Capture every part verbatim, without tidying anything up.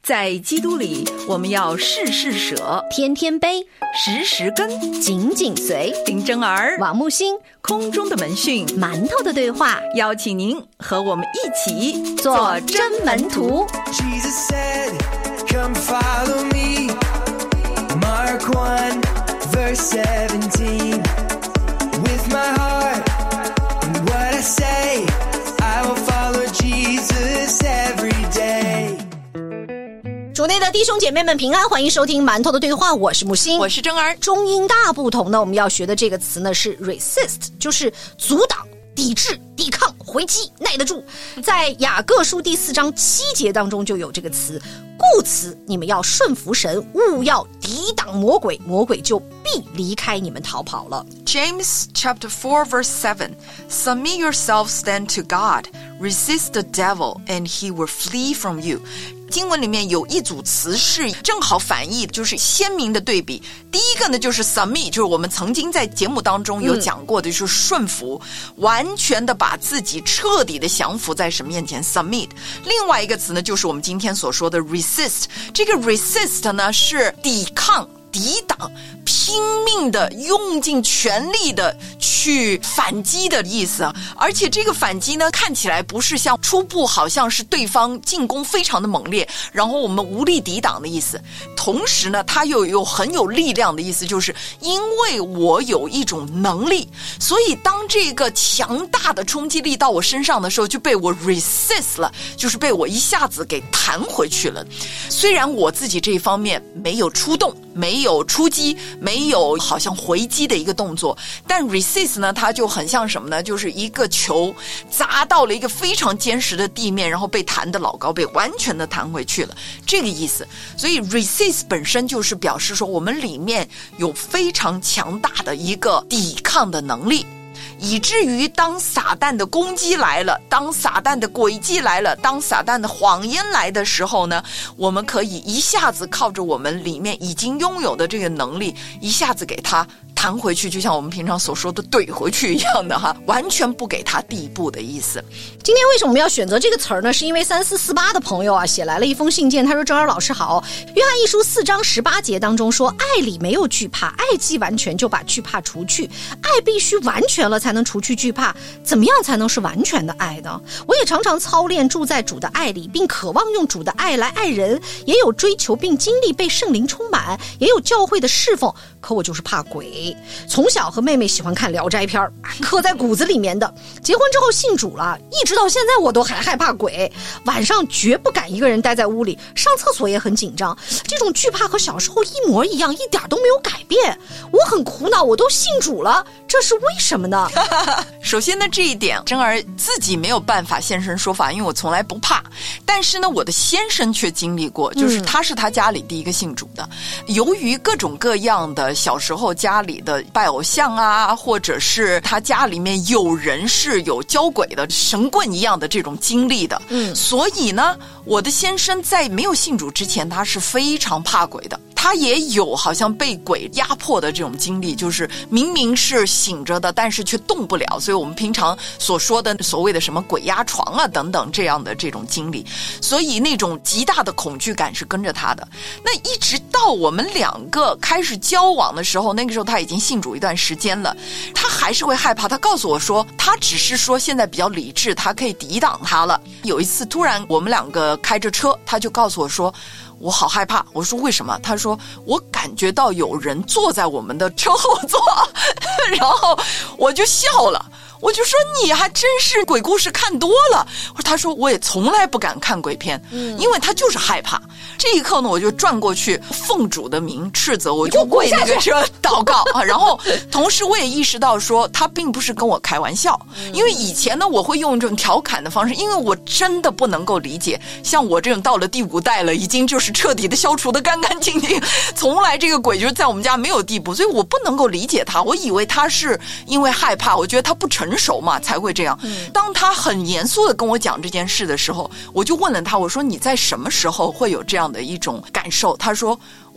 在基督里，我们要事事舍， 天天悲， 时时跟， 紧紧随。 林真儿、 王木星， 空中的门讯， 馒头的对话， 邀请您和我们一起做真门徒。 Jesus said, come follow me. Mark one, verse seventeen. With my heart and what I say, I will follow Jesus every day. 主内的弟兄姐妹们平安，欢迎收听馒头的对话，我是木星， 我是真儿。 中英大不同呢，我们要学的这个词呢是 resist， 就是阻挡、抵制、抵抗、回击、耐得住。在雅各书第四章七节当中就有这个词，故此你们要顺服神，务要抵挡魔鬼，魔鬼就必离开你们逃跑了。 James chapter four verse seven, Submit yourselves then to God, resist the devil, and he will flee from you.经文里面有一组词是正好反义，就是鲜明的对比。第一个呢就是 submit， 就是我们曾经在节目当中有讲过的，就是顺服、嗯、完全的把自己彻底的降服在神面前 submit。 另外一个词呢就是我们今天所说的 resist， 这个 resist 呢是抵抗、抵挡，拼命的用尽全力的去反击的意思。而且这个反击呢看起来不是像初步好像是对方进攻非常的猛烈，然后我们无力抵挡的意思，同时呢它又有很有力量的意思，就是因为我有一种能力，所以当这个强大的冲击力到我身上的时候就被我 resist 了，就是被我一下子给弹回去了。虽然我自己这一方面没有出动，没有出击，没有好像回击的一个动作，但 resist 呢它就很像什么呢，就是一个球砸到了一个非常坚实的地面，然后被弹得老高，被完全的弹回去了，这个意思。所以 resist 本身就是表示说我们里面有非常强大的一个抵抗的能力，以至于当撒旦的攻击来了，当撒旦的诡计来了，当撒旦的谎言来的时候呢，我们可以一下子靠着我们里面已经拥有的这个能力，一下子给它弹回去，就像我们平常所说的怼回去一样的哈，完全不给它地步的意思。 今天为什么我们要选择这个词儿呢？是因为三四四八的朋友啊写来了一封信件，他说：“周儿老师好，约翰一书四章十八节当中说，爱里没有惧怕，爱既完全就把惧怕除去，爱必须完全了才能除去惧怕，怎么样才能是完全的爱呢？我也常常操练住在主的爱里，并渴望用主的爱来爱人，也有追求并经历被圣灵充满，也有教会的侍奉，可我就是怕鬼。从小和妹妹喜欢看聊斋片，刻在骨子里面的，结婚之后信主了，一直到现在我都还害怕鬼，晚上绝不敢一个人待在屋里，上厕所也很紧张，这种惧怕和小时候一模一样，一点都没有改变。我很苦恼，我都信主了，这是为什么呢？ 首先呢，这一点真儿自己没有办法现身说法，因为我从来不怕，但是呢我的先生却经历过，就是他是他家里第一个信主的、嗯、由于各种各样的小时候家里的拜偶像啊，或者是他家里面有人是有交鬼的神棍一样的这种经历的，嗯，所以呢我的先生在没有信主之前他是非常怕鬼的，他也有好像被鬼压迫的这种经历，就是明明是醒着的但是却动不了，所以我们平常所说的所谓的什么鬼压床啊等等这样的这种经历，所以那种极大的恐惧感是跟着他的。那一直到我们两个开始交往的时候，那个时候他已经信主一段时间了，他还是会害怕，他告诉我说他只是说现在比较理智，他可以抵挡他了。有一次突然我们两个开着车，他就告诉我说我好害怕，我说为什么？他说我感觉到有人坐在我们的车后座然后我就笑了，我就说你还真是鬼故事看多了。他说我也从来不敢看鬼片、嗯、因为他就是害怕。这一刻呢我就转过去奉主的名斥责，我就为那个车祷告啊。然后同时我也意识到说他并不是跟我开玩笑、嗯、因为以前呢我会用一种调侃的方式，因为我真的不能够理解像我这种到了第五代了，已经就是彻底的消除的干干净净，从来这个鬼就是在我们家没有地步，所以我不能够理解他。我以为他是因为害怕，我觉得他不成熟嘛才会这样、嗯、当他很严肃的跟我讲这件事的时候，我就问了他，我说你在什么时候会有这样的一种感受？他说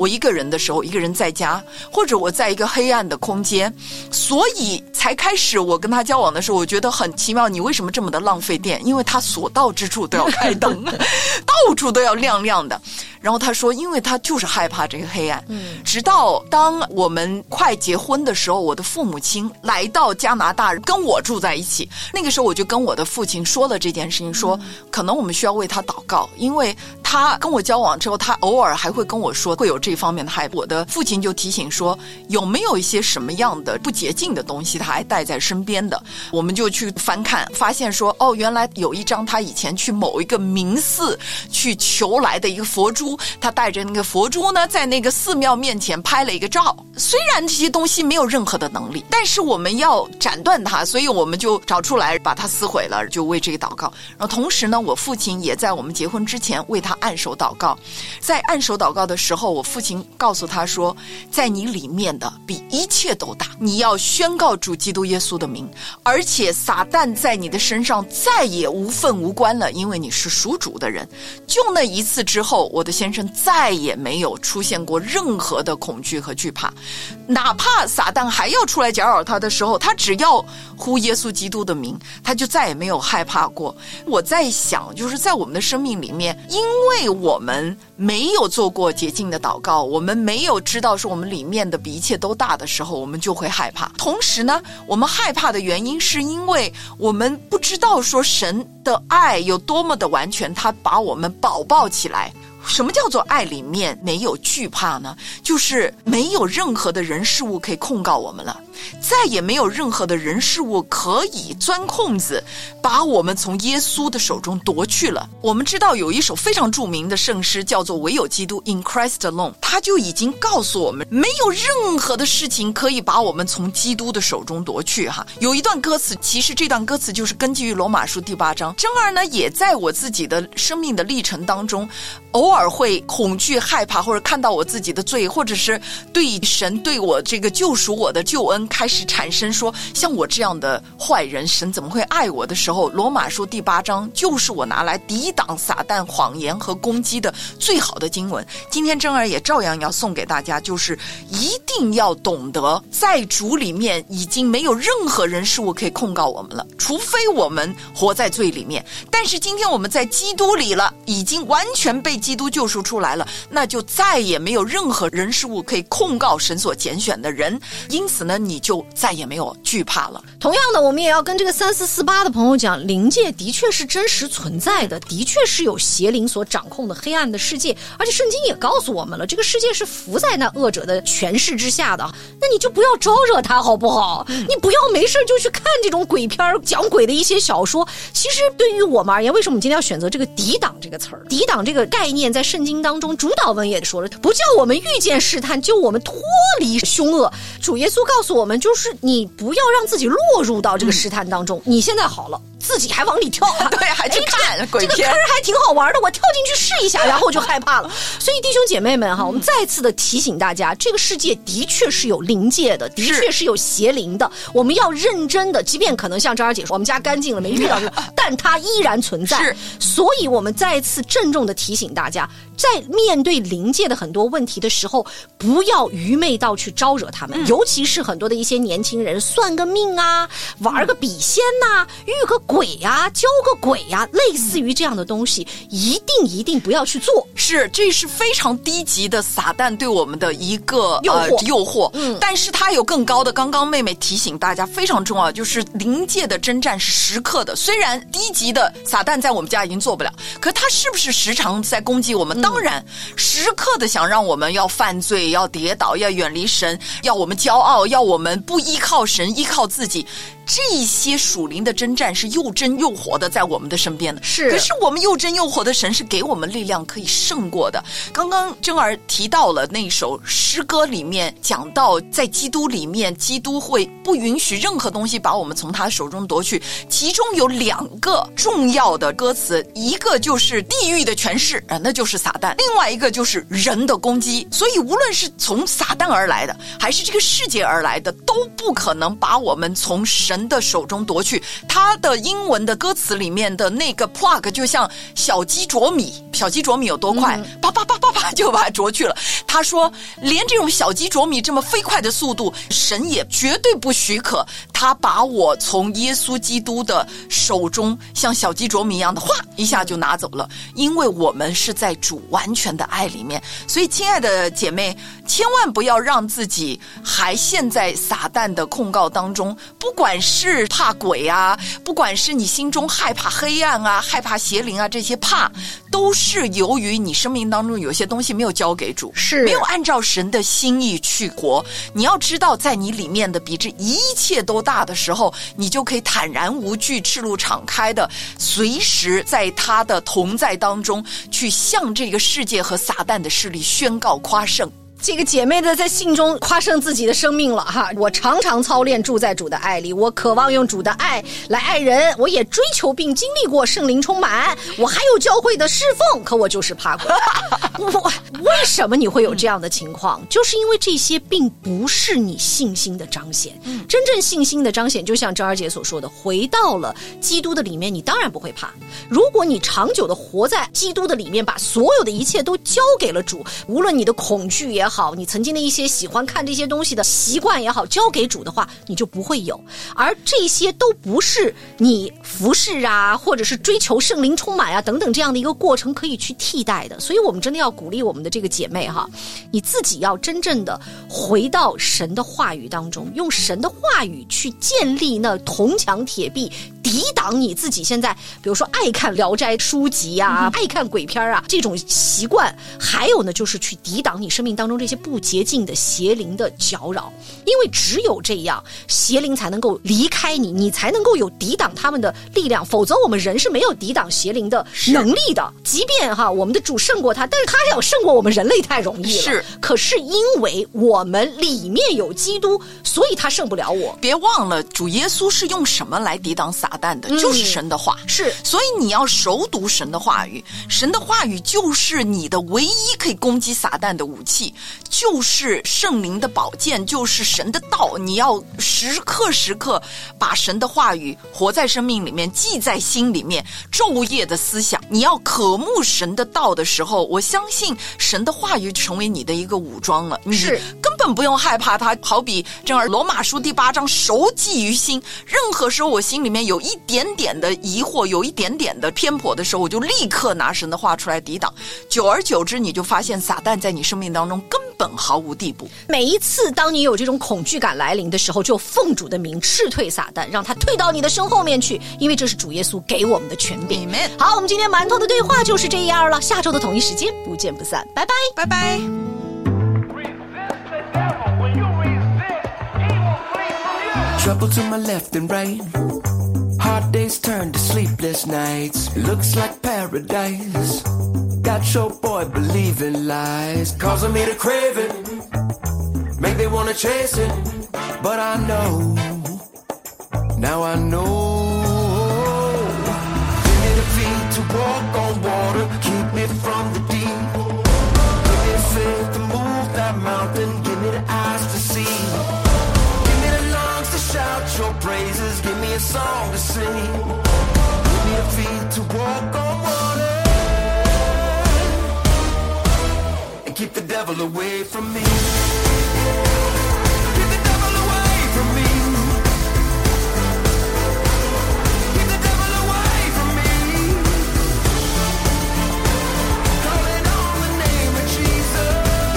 我一个人的时候，一个人在家，或者我在一个黑暗的空间，所以才开始我跟他交往的时候，我觉得很奇妙，你为什么这么的浪费电？因为他所到之处都要开灯，到处都要亮亮的。然后他说，因为他就是害怕这个黑暗。嗯，直到当我们快结婚的时候，我的父母亲来到加拿大跟我住在一起，那个时候我就跟我的父亲说了这件事情，说可能我们需要为他祷告，因为他跟我交往之后，他偶尔还会跟我说会有这方面的害怕。我的父亲就提醒说，有没有一些什么样的不洁净的东西他还带在身边的。我们就去翻看，发现说，哦，原来有一张他以前去某一个明寺去求来的一个佛珠，他带着那个佛珠呢，在那个寺庙面前拍了一个照。虽然这些东西没有任何的能力，但是我们要斩断它，所以我们就找出来把它撕毁了，就为这个祷告。然后同时呢，我父亲也在我们结婚之前为他按手祷告。在按手祷告的时候，我父亲告诉他说，在你里面的比一切都大，你要宣告主基督耶稣的名，而且撒旦在你的身上再也无份无关了，因为你是属主的人。就那一次之后，我的先生再也没有出现过任何的恐惧和惧怕，哪怕撒旦还要出来搅扰他的时候，他只要呼耶稣基督的名，他就再也没有害怕过。我在想，就是在我们的生命里面，因为我们没有做过洁净的祷告，我们没有知道说我们里面的比一切都大的时候，我们就会害怕。同时呢，我们害怕的原因是因为我们不知道说神的爱有多么的完全，他把我们保抱起来。什么叫做爱里面没有惧怕呢？就是没有任何的人事物可以控告我们了，再也没有任何的人事物可以钻空子把我们从耶稣的手中夺去了。我们知道有一首非常著名的圣诗叫做唯有基督 In Christ Alone， 他就已经告诉我们没有任何的事情可以把我们从基督的手中夺去哈。有一段歌词，其实这段歌词就是根据于罗马书第八章。珍儿呢也在我自己的生命的历程当中偶尔会恐惧害怕，或者看到我自己的罪，或者是对神对我这个救赎我的救恩开始产生说，像我这样的坏人神怎么会爱我的时候，罗马书第八章就是我拿来抵挡撒旦谎言和攻击的最好的经文。今天珍儿也照样要送给大家，就是一定要懂得在主里面已经没有任何人事物可以控告我们了，除非我们活在罪里面。但是今天我们在基督里了，已经完全被基督救赎出来了，那就再也没有任何人事物可以控告神所拣选的人，因此呢，你就再也没有惧怕了。 同样的，我们也要跟这个三四四八的朋友讲，灵界的确是真实存在的，的确是有邪灵所掌控的黑暗的世界，而且圣经也告诉我们了，这个世界是伏在那恶者的权势之下的，那你就不要招惹他好不好？嗯、你不要没事就去看这种鬼片讲鬼的一些小说。其实对于我们而言，为什么我们今天要选择这个抵挡这个词儿？抵挡这个概念在圣经当中，主导文也说了，不叫我们遇见试探，就我们脱离凶恶。主耶稣告诉我们，就是你不要让自己落入到这个试探当中。嗯、你现在好了，自己还往里跳， 对，还去看、哎、鬼片， 这个坑还挺好玩的，我跳进去试一下，然后就害怕了。所以弟兄姐妹们哈，我们再次的提醒大家，这个世界的确是有灵界的，的确是有邪灵的，我们要认真的，即便可能像张儿姐说，我们家干净了没遇到这个，但它依然存在。 是， 所以我们再次郑重的提醒大家，在面对灵界的很多问题的时候，不要愚昧到去招惹他们、嗯、尤其是很多的一些年轻人算个命啊，玩个笔仙呐、啊、遇个鬼啊，教个鬼啊，类似于这样的东西、嗯、一定一定不要去做。 是，这是非常低级的撒旦对我们的一个诱惑、呃、 诱惑、 嗯、 但是它有更高的。刚刚妹妹提醒大家非常重要，就是灵界的征战是时刻的。虽然低级的撒旦在我们家已经做不了，可他是不是时常在攻击我们、嗯、当然时刻的想让我们要犯罪，要跌倒，要远离神，要我们骄傲，要我们不依靠神，依靠自己。这些属灵的征战是又真又活的在我们的身边的， 是。 可是我们又真又活的神是给我们力量可以胜过的。刚刚珍儿提到了那首诗歌里面讲到，在基督里面，基督会不允许任何东西把我们从他手中夺去，其中有两个重要的歌词，一个就是地狱的权势啊，那就是撒旦，另外一个就是人的攻击。所以无论是从撒旦而来的，还是这个世界而来的的都不可能把我们从神的手中夺去。他的英文的歌词里面的那个 plug 就像小鸡啄米，小鸡啄米有多快？叭叭叭叭叭就把它啄去了。他说连这种小鸡啄米这么飞快的速度，神也绝对不许可他把我从耶稣基督的手中像小鸡啄米一样的哗一下就拿走了，因为我们是在主完全的爱里面。所以亲爱的姐妹，千万不要让自己还陷在撒旦的控告当中，不管是怕鬼啊，不管是你心中害怕黑暗啊，害怕邪灵啊，这些怕都是由于你生命当中有些东西没有交给主， 是没有按照神的心意去活。你要知道在你里面的比这一切都大的时候，你就可以坦然无惧，赤露敞开的随时在他的同在当中去向这个世界和撒旦的势力宣告夸胜。 这个姐妹的在信中夸胜自己的生命了哈，我常常操练住在主的爱里，我渴望用主的爱来爱人，我也追求并经历过圣灵充满，我还有教会的侍奉，可我就是怕鬼。我为什么你会有这样的情况？就是因为这些并不是你信心的彰显。真正信心的彰显，就像张二姐所说的，回到了基督的里面，你当然不会怕。如果你长久的活在基督的里面，把所有的一切都交给了主，无论你的恐惧也好，好，你曾经的一些喜欢看这些东西的习惯也好，交给主的话，你就不会有。而这些都不是你服侍啊，或者是追求圣灵充满啊等等这样的一个过程可以去替代的。所以我们真的要鼓励我们的这个姐妹哈，你自己要真正的回到神的话语当中，用神的话语去建立那铜墙铁壁，抵挡你自己现在比如说爱看聊斋书籍啊、嗯、爱看鬼片啊这种习惯。还有呢，就是去抵挡你生命当中这些不洁净的邪灵的搅扰，因为只有这样邪灵才能够离开你，你才能够有抵挡他们的力量，否则我们人是没有抵挡邪灵的能力的。即便哈我们的主胜过他，但是他要胜过我们人类太容易了， 是， 可是因为我们里面有基督，所以他胜不了我。 别忘了主耶稣是用什么来抵挡撒旦的、嗯、就是神的话， 是， 所以你要熟读神的话语，神的话语就是你的唯一可以攻击撒旦的武器，就是圣灵的宝剑，就是神的道。你要时刻时刻把神的话语活在生命里面，记在心里面，昼夜的思想。你要渴慕神的道的时候，我相信神的话语成为你的一个武装了，你根本不用害怕它。好比正儿罗马书第八章，熟记于心，任何时候我心里面有一点点的疑惑，有一点点的偏颇的时候，我就立刻拿神的话出来抵挡。久而久之，你就发现撒旦在你生命当中根本毫无地步。 每一次当你有这种恐惧感来临的时候，就奉主的名斥退撒旦，让他退到你的身后面去，因为这是主耶稣给我们的权柄。好，我们今天馒头的对话就是这样了，下周的同一时间不见不散，拜拜， 拜拜。 Trouble to my left and right, hard days turn to sleepless nights. Looks like paradise, got your boy believing lies, causing me to crave it, make me wanna chase it. But I know, now I know, give me the feet to walk on water, keep me from the deep. Give me faith to move that mountain, give me the eyes to see. Shout your praises, give me a song to sing. Give me the feet to walk on water, and keep the devil away from me. Keep the devil away from me. Keep the devil away from me. Calling on the name of Jesus.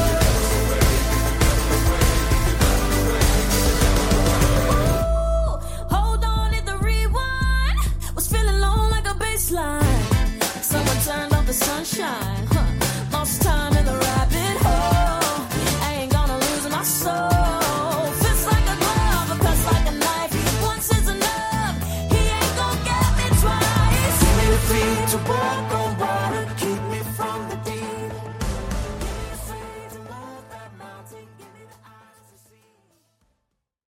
Someone turned off the sunshine, huh? Lost time in the rabbit hole. I ain't gonna lose my soul. Fits like a glove, cuts like a knife. Once is enough, he ain't gonna get me twice. Give me the feet to walk on.